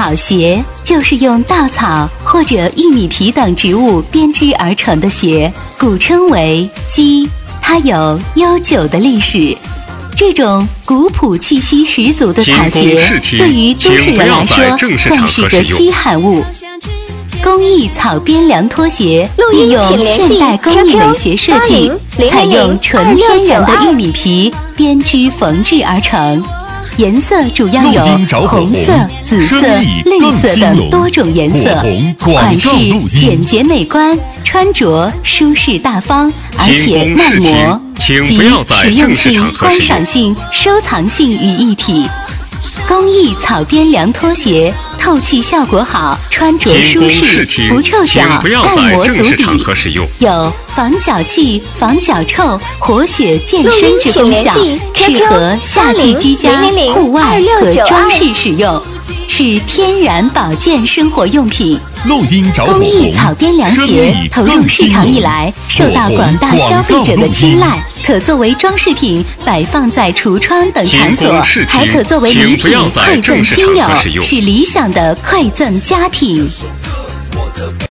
草鞋就是用稻草或者玉米皮等植物编织而成的鞋，古称为屐，它有悠久的历史。这种古朴气息十足的草鞋，对于都市人来说算是个稀罕物。工艺草编凉拖鞋利用现代工艺美学设计，采用纯天然的玉米皮编织缝制而成。颜色主要有红色、紫色、绿色等多种颜色，款式简洁美观，穿着舒适大方，而且耐磨，集实用性、观赏性、收藏性于一体。工艺草编凉拖鞋透气效果好，穿着舒适，不臭脚，按摩足底，有防脚气、防脚臭、活血健身之功效，适合夏季居家、户外和装饰使用，是天然保健生活用品。工艺草编凉鞋投入市场以来，受到广大消费者的青睐，可作为装饰品摆放在橱窗等场所，还可作为礼品馈赠亲友，是理想的馈赠佳品。